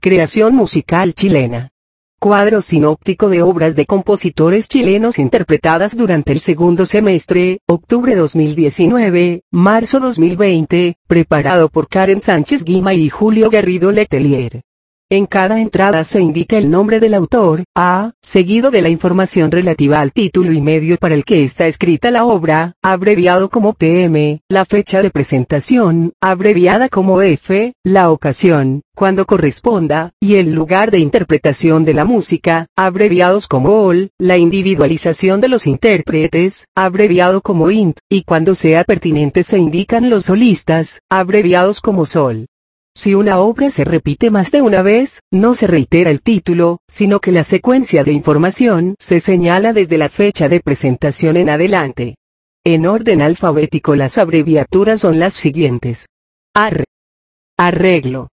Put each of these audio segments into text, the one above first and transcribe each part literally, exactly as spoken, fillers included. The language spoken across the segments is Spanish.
Creación musical chilena. Cuadro sinóptico de obras de compositores chilenos interpretadas durante el segundo semestre, octubre dos mil diecinueve, marzo dos mil veinte, preparado por Karen Sánchez Guima y Julio Garrido Letelier. En cada entrada se indica el nombre del autor, A, seguido de la información relativa al título y medio para el que está escrita la obra, abreviado como T M, la fecha de presentación, abreviada como F, la ocasión, cuando corresponda, y el lugar de interpretación de la música, abreviados como O L, la individualización de los intérpretes, abreviado como I N T, y cuando sea pertinente se indican los solistas, abreviados como S O L. Si una obra se repite más de una vez, no se reitera el título, sino que la secuencia de información se señala desde la fecha de presentación en adelante. En orden alfabético las abreviaturas son las siguientes. A R. Arreglo.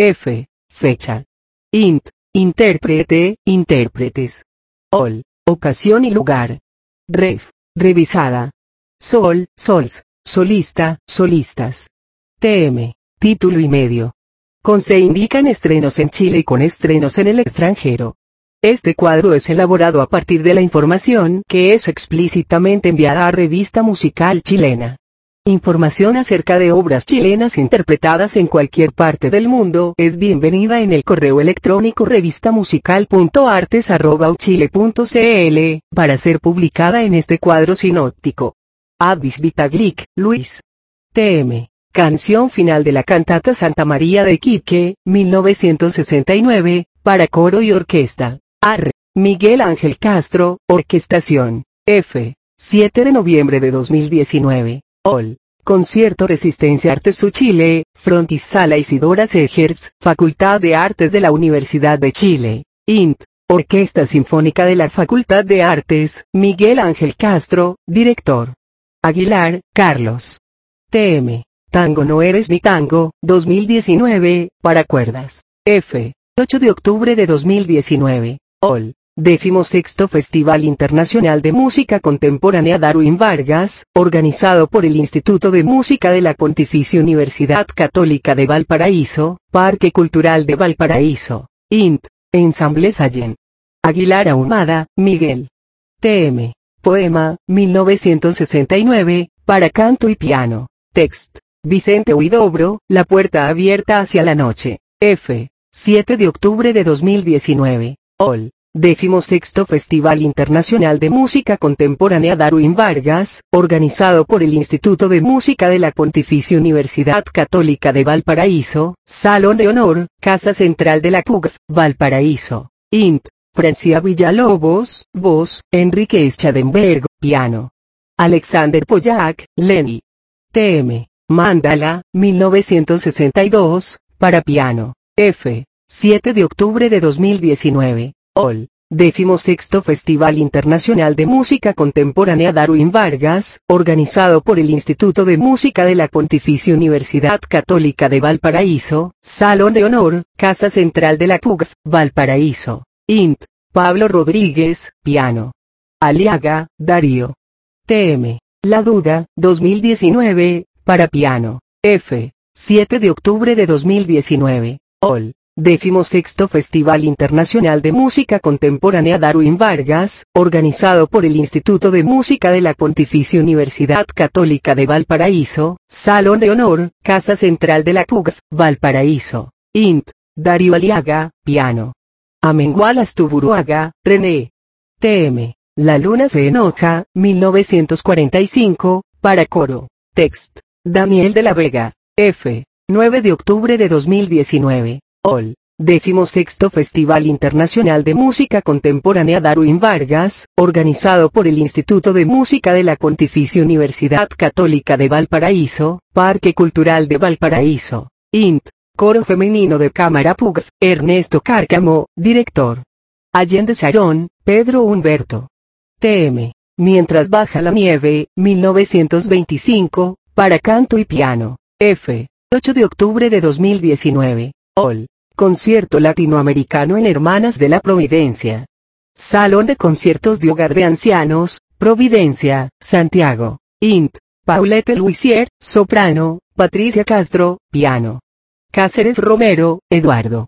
F. Fecha. I N T. Intérprete, intérpretes. O L. Ocasión y lugar. Ref. Revisada. Sol, sols. Solista, solistas. T M. Título y medio. Con se indican estrenos en Chile y con estrenos en el extranjero. Este cuadro es elaborado a partir de la información que es explícitamente enviada a Revista Musical Chilena. Información acerca de obras chilenas interpretadas en cualquier parte del mundo es bienvenida en el correo electrónico revistamusical punto artes arroba uchile punto cl, para ser publicada en este cuadro sinóptico. Advis Vitaglic, Luis. T M. Canción final de la cantata Santa María de Iquique, mil novecientos sesenta y nueve, para coro y orquesta. A R. Miguel Ángel Castro, orquestación. F. siete de noviembre de dos mil diecinueve. O L. Concierto Resistencia Artes U Chile, Frontis Sala Isidora Segers, Facultad de Artes de la Universidad de Chile. I N T. Orquesta Sinfónica de la Facultad de Artes, Miguel Ángel Castro, director. Aguilar, Carlos. T M. Tango no eres mi tango, dos mil diecinueve, para cuerdas. F. ocho de octubre de dos mil diecinueve. O L. decimosexto Festival Internacional de Música Contemporánea Darwin Vargas, organizado por el Instituto de Música de la Pontificia Universidad Católica de Valparaíso, Parque Cultural de Valparaíso. I N T. Ensamble Sallen. Aguilar Ahumada, Miguel. T M. Poema, mil novecientos sesenta y nueve, para canto y piano. Text. Vicente Huidobro, La puerta abierta hacia la noche. F. siete de octubre de dos mil diecinueve. O L. decimosexto Festival Internacional de Música Contemporánea Darwin Vargas, organizado por el Instituto de Música de la Pontificia Universidad Católica de Valparaíso, Salón de Honor, Casa Central de la P U C, Valparaíso. I N T. Francia Villalobos, voz, Enrique Schadenberg, piano. Alexander Pollack, Lenny. T M. Mandala, mil novecientos sesenta y dos, para piano. F. siete de octubre de dos mil diecinueve. O L. decimosexto Festival Internacional de Música Contemporánea Darwin Vargas, organizado por el Instituto de Música de la Pontificia Universidad Católica de Valparaíso, Salón de Honor, Casa Central de la P U C, Valparaíso. I N T. Pablo Rodríguez, piano. Aliaga, Darío. T M. La Duda, dos mil diecinueve, para piano. F. siete de octubre de dos mil diecinueve. O L. decimosexto Festival Internacional de Música Contemporánea Darwin Vargas, organizado por el Instituto de Música de la Pontificia Universidad Católica de Valparaíso, Salón de Honor, Casa Central de la P U C, Valparaíso. I N T. Darío Aliaga, piano. Amengual Astuburuaga, René. T M. La luna se enoja, mil novecientos cuarenta y cinco, para coro. Text. Daniel de la Vega. F. nueve de octubre de dos mil diecinueve. O L. decimosexto Festival Internacional de Música Contemporánea Darwin Vargas, organizado por el Instituto de Música de la Pontificia Universidad Católica de Valparaíso, Parque Cultural de Valparaíso. I N T. Coro Femenino de Cámara P U C, Ernesto Cárcamo, director. Allende Sarón, Pedro Humberto. T M. Mientras baja la nieve, mil novecientos veinticinco, para canto y piano. F. ocho de octubre de dos mil diecinueve. O L. Concierto Latinoamericano en Hermanas de la Providencia. Salón de Conciertos de Hogar de Ancianos, Providencia, Santiago. I N T. Paulette Luisier, soprano, Patricia Castro, piano. Cáceres Romero, Eduardo.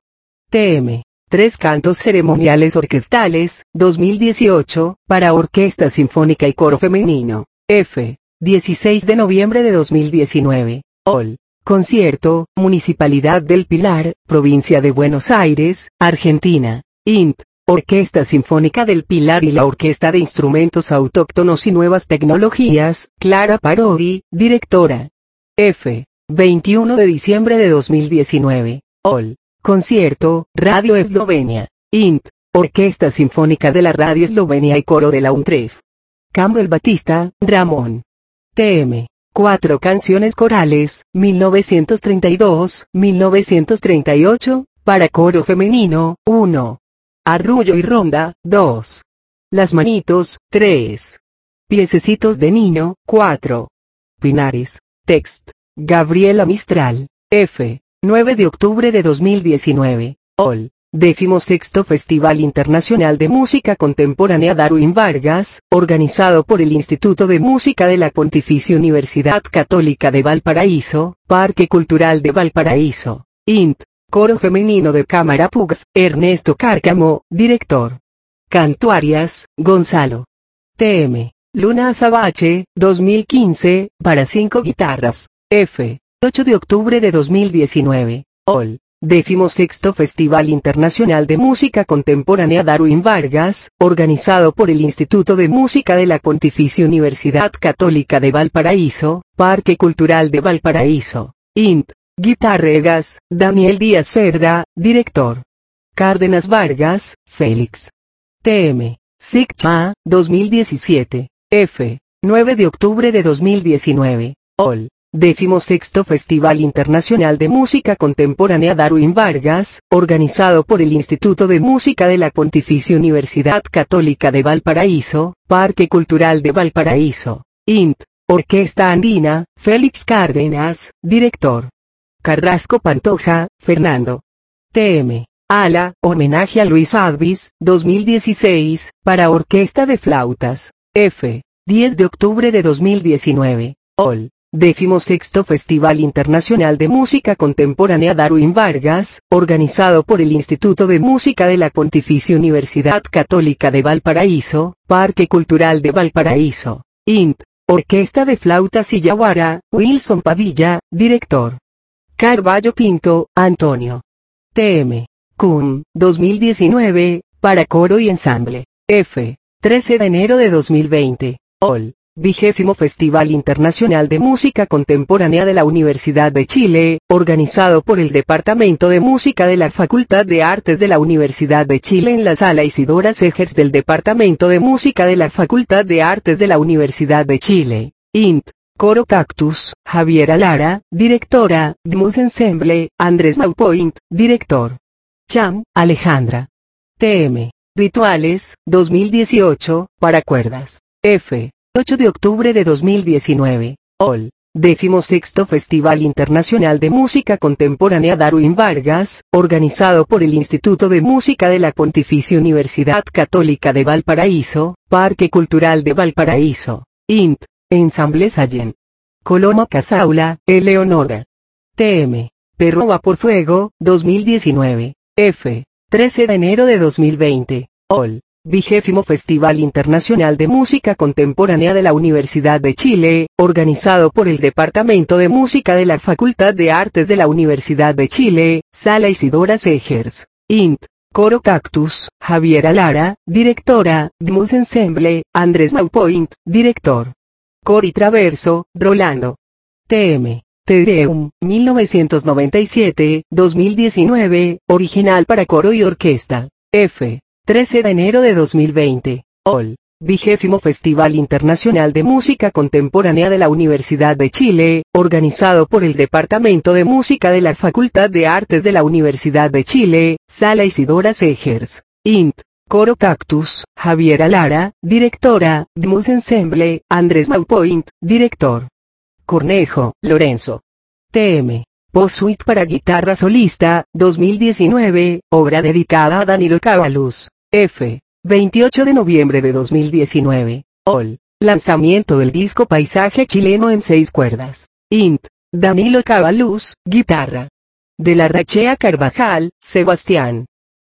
T M. Tres cantos ceremoniales orquestales, dos mil dieciocho, para Orquesta Sinfónica y Coro Femenino, F. dieciséis de noviembre de dos mil diecinueve, Ol. Concierto, Municipalidad del Pilar, Provincia de Buenos Aires, Argentina, Int. Orquesta Sinfónica del Pilar y la Orquesta de Instrumentos Autóctonos y Nuevas Tecnologías, Clara Parodi, directora. F. veintiuno de diciembre de dos mil diecinueve, Ol. Concierto, Radio Eslovenia, Int. Orquesta Sinfónica de la Radio Eslovenia y Coro de la UNTREF. Cambro el Batista, Ramón. T M. Cuatro canciones corales, mil novecientos treinta y dos a mil novecientos treinta y ocho, para coro femenino, uno. Arrullo y ronda, dos. Las manitos, tres. Piececitos de niño, cuatro. Pinares, text. Gabriela Mistral, F. nueve de octubre de dos mil diecinueve, Ol. decimosexto Festival Internacional de Música Contemporánea Darwin Vargas, organizado por el Instituto de Música de la Pontificia Universidad Católica de Valparaíso, Parque Cultural de Valparaíso, Int. Coro Femenino de Cámara P U G, Ernesto Cárcamo, director. Cantuarias, Gonzalo. T M. Luna Azabache, dos mil quince, para cinco guitarras, F. ocho de octubre de dos mil diecinueve, Ol. decimosexto Festival Internacional de Música Contemporánea Darwin Vargas, organizado por el Instituto de Música de la Pontificia Universidad Católica de Valparaíso, Parque Cultural de Valparaíso, Int. Guitarregas, Daniel Díaz Cerda, director. Cárdenas Vargas, Félix. T M. SICMA, dos mil diecisiete, F. nueve de octubre de dos mil diecinueve, Ol. decimosexto Festival Internacional de Música Contemporánea Darwin Vargas, organizado por el Instituto de Música de la Pontificia Universidad Católica de Valparaíso, Parque Cultural de Valparaíso, Int. Orquesta Andina, Félix Cárdenas, director. Carrasco Pantoja, Fernando. T M. Ala, homenaje a Luis Advis, dos mil dieciséis, para Orquesta de Flautas, F. diez de octubre de dos mil diecinueve, Ol. decimosexto Festival Internacional de Música Contemporánea Darwin Vargas, organizado por el Instituto de Música de la Pontificia Universidad Católica de Valparaíso, Parque Cultural de Valparaíso, Int. Orquesta de Flautas y Yaguara, Wilson Padilla, director. Carballo Pinto, Antonio. T M. Cum, dos mil diecinueve, para coro y ensamble, F. trece de enero de dos mil veinte, Ol. Vigésimo Festival Internacional de Música Contemporánea de la Universidad de Chile, organizado por el Departamento de Música de la Facultad de Artes de la Universidad de Chile en la Sala Isidora Segers del Departamento de Música de la Facultad de Artes de la Universidad de Chile, Int. Coro Cactus, Javiera Lara, directora, Dmus Ensemble, Andrés Maupoint, director. Cham, Alejandra. T M. Rituales, dos mil dieciocho, para cuerdas, F. ocho de octubre de dos mil diecinueve, Ol. decimosexto Festival Internacional de Música Contemporánea Darwin Vargas, organizado por el Instituto de Música de la Pontificia Universidad Católica de Valparaíso, Parque Cultural de Valparaíso, Int. Ensamble Sayen. Coloma Casaula, Eleonora. T M. Perro va por fuego, dos mil diecinueve, F. trece de enero de dos mil veinte, Ol. Vigésimo Festival Internacional de Música Contemporánea de la Universidad de Chile, organizado por el Departamento de Música de la Facultad de Artes de la Universidad de Chile, Sala Isidora Segers, Int. Coro Cactus, Javiera Lara, directora, Dmus Ensemble, Andrés Maupoint, director. Cori Traverso, Rolando. T M. Te Deum, mil novecientos noventa y siete, dos mil diecinueve, original para coro y orquesta, F. trece de enero de dos mil veinte, Ol. Vigésimo Festival Internacional de Música Contemporánea de la Universidad de Chile, organizado por el Departamento de Música de la Facultad de Artes de la Universidad de Chile, Sala Isidora Segers, Int. Coro Cactus, Javiera Lara, directora, Dmus Ensemble, Andrés Maupoint, director. Cornejo, Lorenzo. T M. Post-Suite para guitarra solista, dos mil diecinueve, obra dedicada a Danilo Cabaluz, F. veintiocho de noviembre de dos mil diecinueve, Ol. Lanzamiento del disco Paisaje Chileno en seis cuerdas, Int. Danilo Cabaluz, guitarra. De la Rachea Carvajal, Sebastián.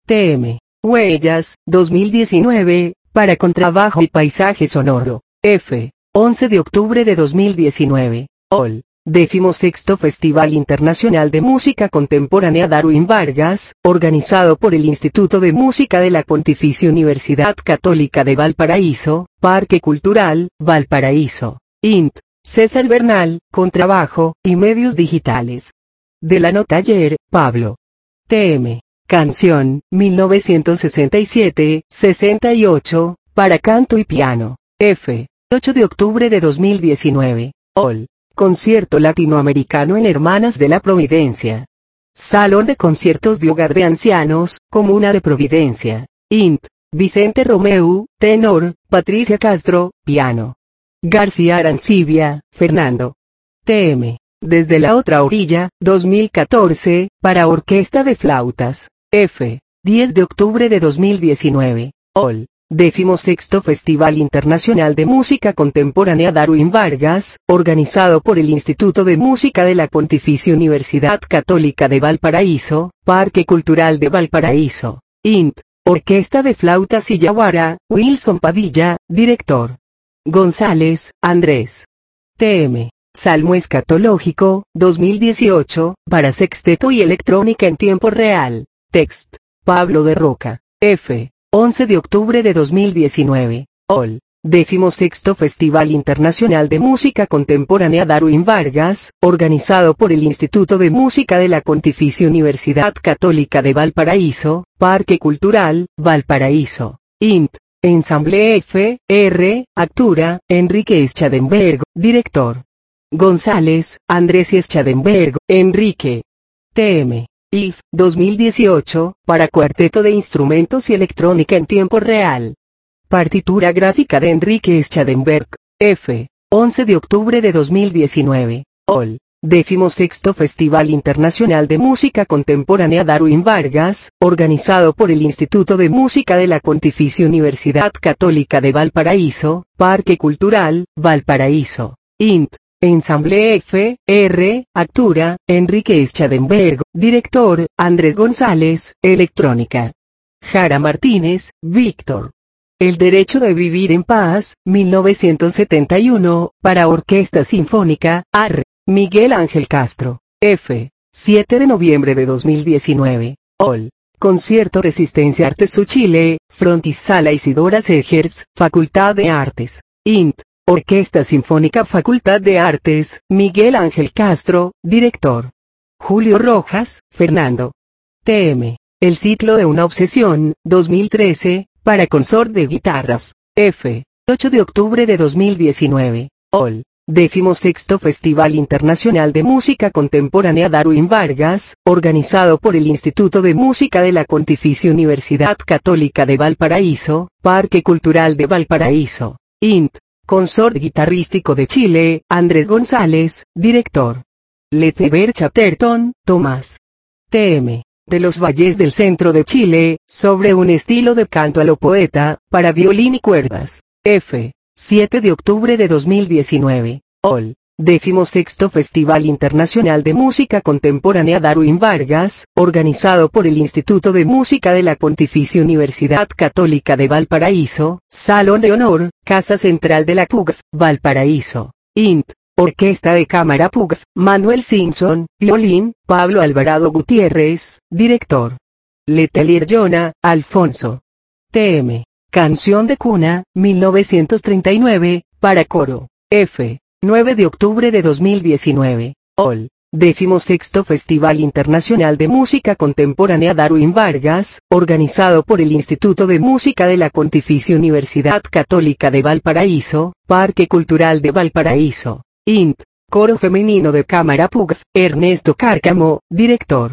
T M. Huellas, dos mil diecinueve, para contrabajo y paisaje sonoro. F. once de octubre de dos mil diecinueve. Ol. Decimosexto Festival Internacional de Música Contemporánea Darwin Vargas, organizado por el Instituto de Música de la Pontificia Universidad Católica de Valparaíso, Parque Cultural, Valparaíso. Int. César Bernal, contrabajo, y medios digitales. Delano Taller, Pablo. T M. Canción, mil novecientos sesenta y siete, sesenta y ocho, para canto y piano. F. ocho de octubre de dos mil diecinueve. Ol. Concierto latinoamericano en Hermanas de la Providencia. Salón de conciertos de Hogar de Ancianos, Comuna de Providencia. Int. Vicente Romeu, tenor, Patricia Castro, piano. García Arancibia, Fernando. T M. Desde la otra orilla, dos mil catorce, para orquesta de flautas. F. diez de octubre de dos mil diecinueve. Ol. Decimosexto Festival Internacional de Música Contemporánea Darwin Vargas, organizado por el Instituto de Música de la Pontificia Universidad Católica de Valparaíso, Parque Cultural de Valparaíso. Int. Orquesta de Flautas y Yaguara, Wilson Padilla, director. González, Andrés. T M. Salmo Escatológico, dos mil dieciocho, para sexteto y electrónica en tiempo real. Text. Pablo de Roca. F. once de octubre de dos mil diecinueve. Ol. Decimosexto Festival Internacional de Música Contemporánea Darwin Vargas, organizado por el Instituto de Música de la Pontificia Universidad Católica de Valparaíso, Parque Cultural, Valparaíso. Int. Ensamble F. R. Actura, Enrique Schadenberg, director. González, Andrés y Schadenberg, Enrique. T M. I F. dos mil dieciocho, para cuarteto de instrumentos y electrónica en tiempo real. Partitura gráfica de Enrique Schadenberg. F. once de octubre de dos mil diecinueve. Ol. Decimosexto Festival Internacional de Música Contemporánea Darwin Vargas, organizado por el Instituto de Música de la Pontificia Universidad Católica de Valparaíso, Parque Cultural, Valparaíso. Int. Ensamble F. R. Actura, Enrique Schadenberg, director, Andrés González, electrónica. Jara Martínez, Víctor. El Derecho de Vivir en Paz, mil novecientos setenta y uno, para Orquesta Sinfónica, A R. Miguel Ángel Castro. F. siete de noviembre de dos mil diecinueve. Ol. Concierto Resistencia Artes Chile, Frontis Sala Isidora Segers, Facultad de Artes. Int. Orquesta Sinfónica Facultad de Artes, Miguel Ángel Castro, director. Julio Rojas, Fernando. T M. El ciclo de una obsesión, dos mil trece, para consort de guitarras. F. ocho de octubre de dos mil diecinueve. Ol. Decimosexto Festival Internacional de Música Contemporánea Darwin Vargas, organizado por el Instituto de Música de la Pontificia Universidad Católica de Valparaíso, Parque Cultural de Valparaíso. Int. Consort guitarrístico de Chile, Andrés González, director. Lefebvre Chatterton, Tomás. T M. De los Valles del Centro de Chile, sobre un estilo de canto a lo poeta, para violín y cuerdas. F. siete de octubre de dos mil diecinueve. Ol. Decimosexto Festival Internacional de Música Contemporánea Darwin Vargas, organizado por el Instituto de Música de la Pontificia Universidad Católica de Valparaíso, Salón de Honor, Casa Central de la P U G F, Valparaíso. Int. Orquesta de Cámara P U G F, Manuel Simpson, violín, Pablo Alvarado Gutiérrez, director. Letelier Jonah, Alfonso. T M. Canción de Cuna, mil novecientos treinta y nueve, para coro. F. nueve de octubre de dos mil diecinueve. Ol. Decimosexto Festival Internacional de Música Contemporánea Darwin Vargas, organizado por el Instituto de Música de la Pontificia Universidad Católica de Valparaíso, Parque Cultural de Valparaíso. Int. Coro Femenino de Cámara P U G F, Ernesto Cárcamo, director.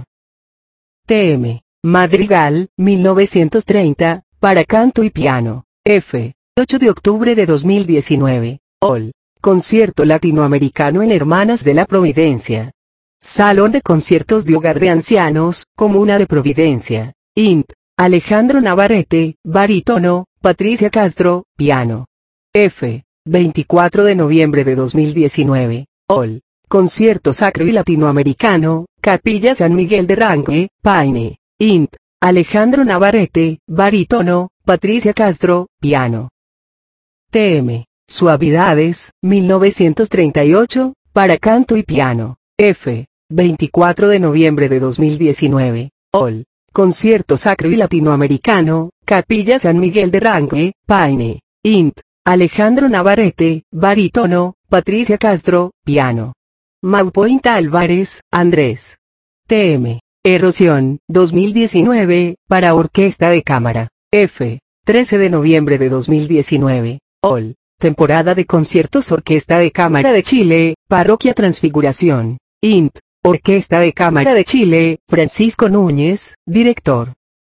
T M. Madrigal, mil novecientos treinta, para canto y piano. F. ocho de octubre de dos mil diecinueve. Ol. Concierto Latinoamericano en Hermanas de la Providencia. Salón de Conciertos de Hogar de Ancianos, Comuna de Providencia. Int. Alejandro Navarrete, barítono, Patricia Castro, piano. F. veinticuatro de noviembre de dos mil diecinueve. Ol. Concierto Sacro y Latinoamericano, Capilla San Miguel de Ranque, Paine. Int. Alejandro Navarrete, barítono, Patricia Castro, piano. T M. Suavidades, mil novecientos treinta y ocho, para canto y piano. F. veinticuatro de noviembre de dos mil diecinueve. Ol. Concierto Sacro y Latinoamericano, Capilla San Miguel de Ranque, Paine. Int. Alejandro Navarrete, barítono, Patricia Castro, piano. Maupoint Álvarez, Andrés. T M. Erosión, dos mil diecinueve, para orquesta de cámara. F. trece de noviembre de dos mil diecinueve. Ol. Temporada de conciertos Orquesta de Cámara de Chile, Parroquia Transfiguración. Int. Orquesta de Cámara de Chile, Francisco Núñez, director.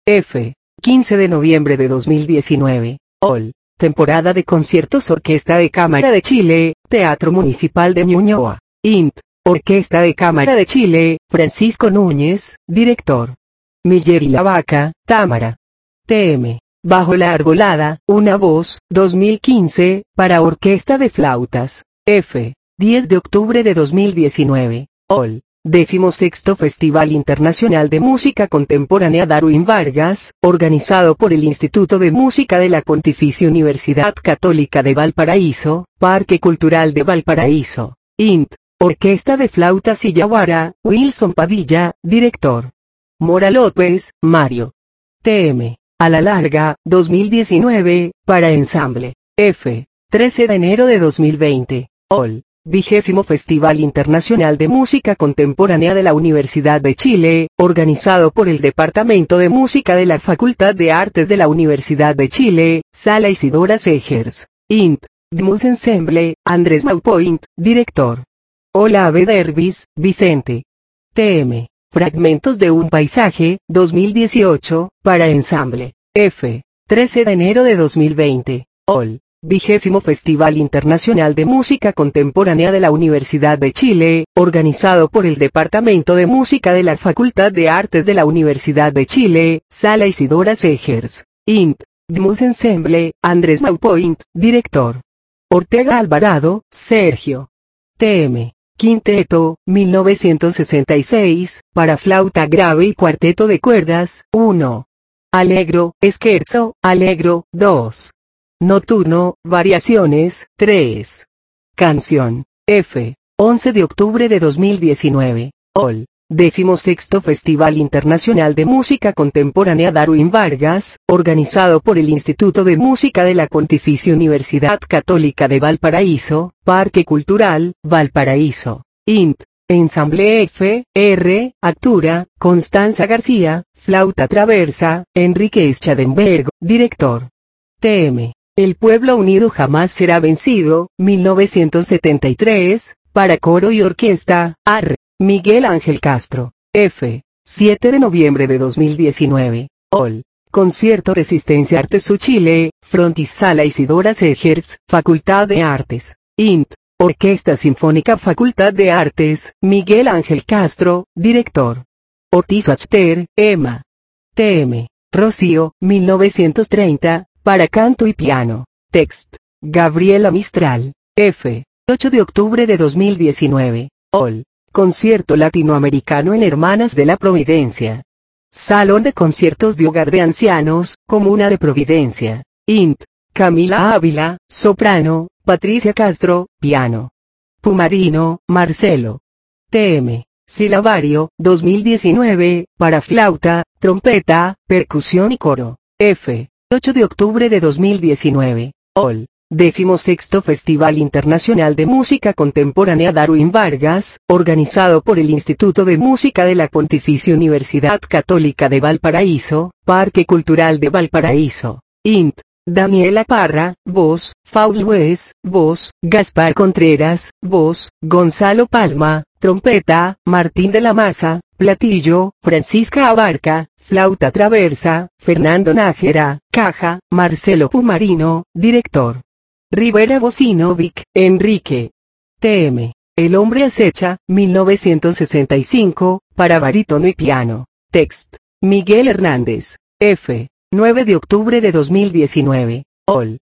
F. quince de noviembre de dos mil diecinueve. Ol. Temporada de conciertos Orquesta de Cámara de Chile, Teatro Municipal de Ñuñoa. Int. Orquesta de Cámara de Chile, Francisco Núñez, director. Miller y la Vaca, Támara. T M. Bajo la Arbolada, una voz, dos mil quince, para orquesta de flautas. F. diez de octubre de dos mil diecinueve. Ol. Decimosexto Festival Internacional de Música Contemporánea Darwin Vargas, organizado por el Instituto de Música de la Pontificia Universidad Católica de Valparaíso, Parque Cultural de Valparaíso. Int. Orquesta de Flautas y Yaguara, Wilson Padilla, director. Mora López, Mario. T M. A la Larga, dos mil diecinueve, para ensamble. F. trece de enero de dos mil veinte. Ol. Vigésimo Festival Internacional de Música Contemporánea de la Universidad de Chile, organizado por el Departamento de Música de la Facultad de Artes de la Universidad de Chile, Sala Isidora Segers. Int. Mus Ensemble, Andrés Maupoint, director. Hola Ave Dervis, Vicente. T M. Fragmentos de un paisaje, dos mil dieciocho, para ensamble. F. trece de enero de dos mil veinte. Ol. Vigésimo Festival Internacional de Música Contemporánea de la Universidad de Chile, organizado por el Departamento de Música de la Facultad de Artes de la Universidad de Chile, Sala Isidora Segers. Int. Mus Ensemble, Andrés Maupoint, director. Ortega Alvarado, Sergio. T M. Quinteto, mil novecientos sesenta y seis, para flauta grave y cuarteto de cuerdas, uno. Allegro, Scherzo, Allegro, dos. Nocturno, Variaciones, tres. Canción. F. once de octubre de dos mil diecinueve. Ol. Decimosexto Festival Internacional de Música Contemporánea Darwin Vargas, organizado por el Instituto de Música de la Pontificia Universidad Católica de Valparaíso, Parque Cultural, Valparaíso. Int. Ensamble F. R. Actura, Constanza García, flauta traversa, Enrique Schadenberg, director. T M. El Pueblo Unido Jamás Será Vencido, mil novecientos setenta y tres, para coro y orquesta, Ar. Miguel Ángel Castro. F. siete de noviembre de dos mil diecinueve. Ol. Concierto Resistencia Artes U Chile, Frontis Sala Isidora Segers, Facultad de Artes. Int. Orquesta Sinfónica Facultad de Artes, Miguel Ángel Castro, director. Ortiz Wachter, Emma. T M. Rocío, mil novecientos treinta, para canto y piano. Text. Gabriela Mistral. F. ocho de octubre de dos mil diecinueve. Ol. Concierto Latinoamericano en Hermanas de la Providencia. Salón de Conciertos de Hogar de Ancianos, Comuna de Providencia. Int. Camila Ávila, soprano, Patricia Castro, piano. Pumarino, Marcelo. T M. Silabario, dos mil diecinueve, para flauta, trompeta, percusión y coro. F. ocho de octubre de dos mil diecinueve. Ol. Decimosexto Festival Internacional de Música Contemporánea Darwin Vargas, organizado por el Instituto de Música de la Pontificia Universidad Católica de Valparaíso, Parque Cultural de Valparaíso. Int. Daniela Parra, voz, Faul Wes, voz, Gaspar Contreras, voz, Gonzalo Palma, trompeta, Martín de la Maza, platillo, Francisca Abarca, flauta traversa, Fernando Nájera, caja, Marcelo Pumarino, director. Rivera Bocinovic, Enrique. T M. El hombre acecha, mil novecientos sesenta y cinco, para barítono y piano. Text. Miguel Hernández. F. nueve de octubre de dos mil diecinueve. Ol.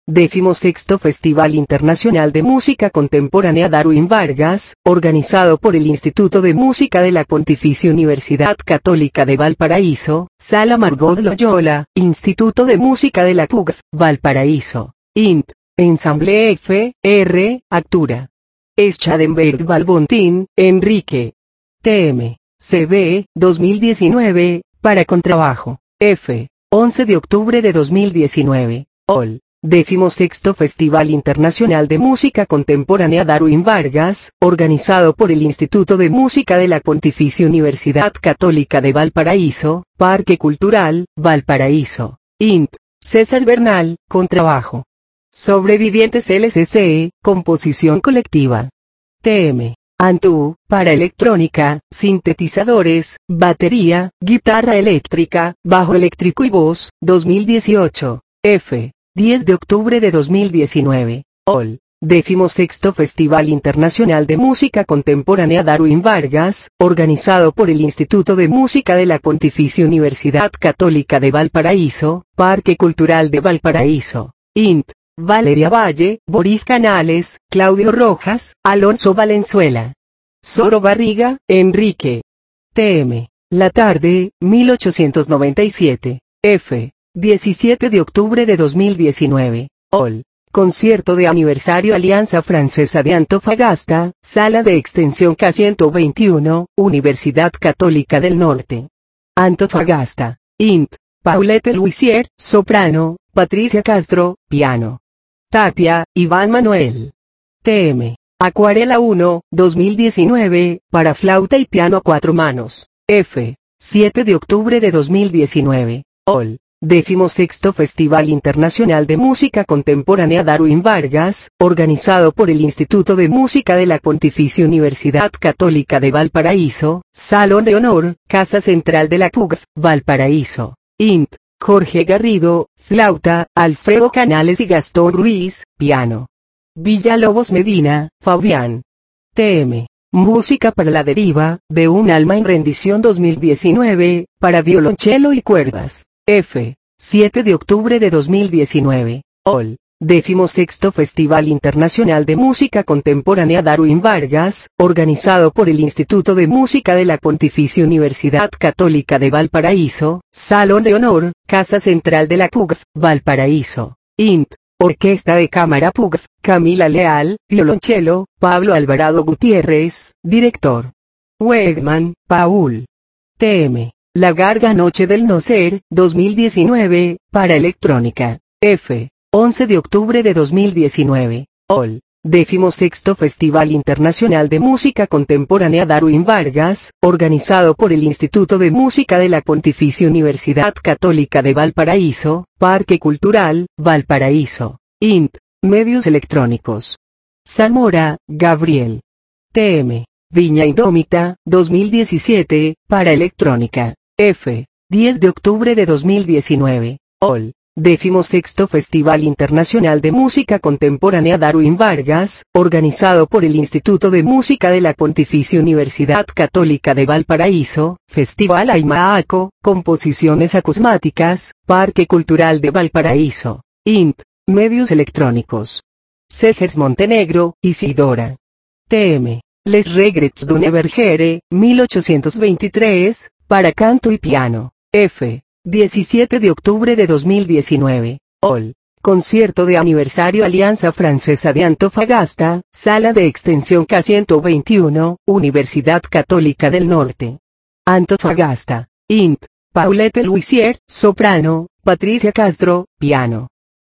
Decimosexto Festival Internacional de Música Contemporánea Darwin Vargas, organizado por el Instituto de Música de la Pontificia Universidad Católica de Valparaíso, Sala Margot Loyola, Instituto de Música de la P U C, Valparaíso, Int. Ensamble F. R. Actura. Schadenberg Valbontín, Enrique. T M. C B, dos mil diecinueve, para contrabajo, F. once de octubre de dos mil diecinueve, Ol. Decimosexto Festival Internacional de Música Contemporánea Darwin Vargas, organizado por el Instituto de Música de la Pontificia Universidad Católica de Valparaíso, Parque Cultural, Valparaíso, Int. César Bernal, contrabajo. Sobrevivientes L C C, composición colectiva. T M. Antú, para electrónica, sintetizadores, batería, guitarra eléctrica, bajo eléctrico y voz, dos mil dieciocho, F. diez de octubre de dos mil diecinueve, Ol. Decimosexto Festival Internacional de Música Contemporánea Darwin Vargas, organizado por el Instituto de Música de la Pontificia Universidad Católica de Valparaíso, Parque Cultural de Valparaíso, Int. Valeria Valle, Boris Canales, Claudio Rojas, Alonso Valenzuela. Soro Barriga, Enrique. T M. La tarde, mil ochocientos noventa y siete, F. diecisiete de octubre de dos mil diecinueve, Ol. Concierto de aniversario Alianza Francesa de Antofagasta, Sala de Extensión K ciento veintiuno, Universidad Católica del Norte. Antofagasta, Int. Paulette Luisier, soprano, Patricia Castro, piano. Tapia, Iván Manuel. T M. Acuarela uno, dos mil diecinueve, para flauta y piano a cuatro manos, F. siete de octubre de dos mil diecinueve, Ol. Decimosexto Festival Internacional de Música Contemporánea Darwin Vargas, organizado por el Instituto de Música de la Pontificia Universidad Católica de Valparaíso, Salón de Honor, Casa Central de la P U C, Valparaíso, Int. Jorge Garrido, flauta, Alfredo Canales y Gastón Ruiz, piano. Villalobos Medina, Fabián. T M. Música para la deriva, de un alma en rendición dos mil diecinueve, para violonchelo y cuerdas, F. siete de octubre de dos mil diecinueve, Ol. Decimosexto Festival Internacional de Música Contemporánea Darwin Vargas, organizado por el Instituto de Música de la Pontificia Universidad Católica de Valparaíso, Salón de Honor, Casa Central de la P U C, Valparaíso, Int. Orquesta de Cámara P U C, Camila Leal, violonchelo, Pablo Alvarado Gutiérrez, director. Wegman, Paul. T M. La Garga Noche del No Ser, dos mil diecinueve, para electrónica, F. once de octubre de dos mil diecinueve, Ol. Decimosexto Festival Internacional de Música Contemporánea Darwin Vargas, organizado por el Instituto de Música de la Pontificia Universidad Católica de Valparaíso, Parque Cultural, Valparaíso, Int. Medios electrónicos. Zamora, Gabriel. T M. Viña Indómita, dos mil diecisiete, para electrónica, F. diez de octubre de dos mil diecinueve, Ol. Decimosexto Festival Internacional de Música Contemporánea Darwin Vargas, organizado por el Instituto de Música de la Pontificia Universidad Católica de Valparaíso, Festival Aimaaco, Composiciones Acusmáticas, Parque Cultural de Valparaíso, Int. Medios electrónicos. Segers Montenegro, Isidora. T M. Les Regrets d'une Bergère, mil ochocientos veintitrés, para canto y piano, F. diecisiete de octubre de dos mil diecinueve, Ol. Concierto de aniversario Alianza Francesa de Antofagasta, Sala de Extensión K ciento veintiuno, Universidad Católica del Norte. Antofagasta, Int. Paulette Luisier, soprano, Patricia Castro, piano.